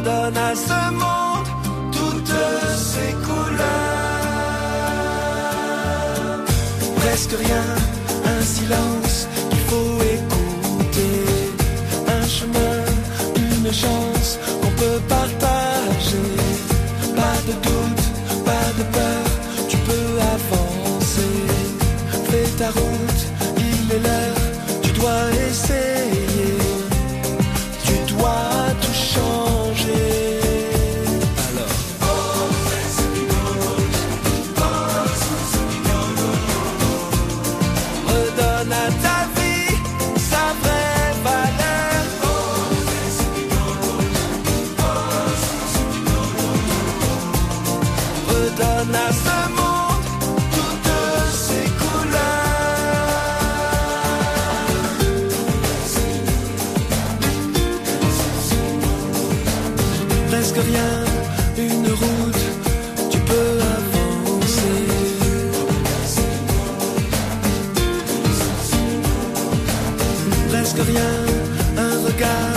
redonne à ce monde toutes ses couleurs. Presque rien, un silence qu'il faut écouter, un chemin, une chance qu'on peut partager. Pas de doute, pas de peur, tu peux avancer. Fais ta route, il est l'heure, tu dois essayer. Tu dois tout changer. Alors redonne à ta vie sa vraie valeur. Redonne à ce monde toutes ses couleurs. Presque rien, une route, tu peux avancer. Presque rien, un regard.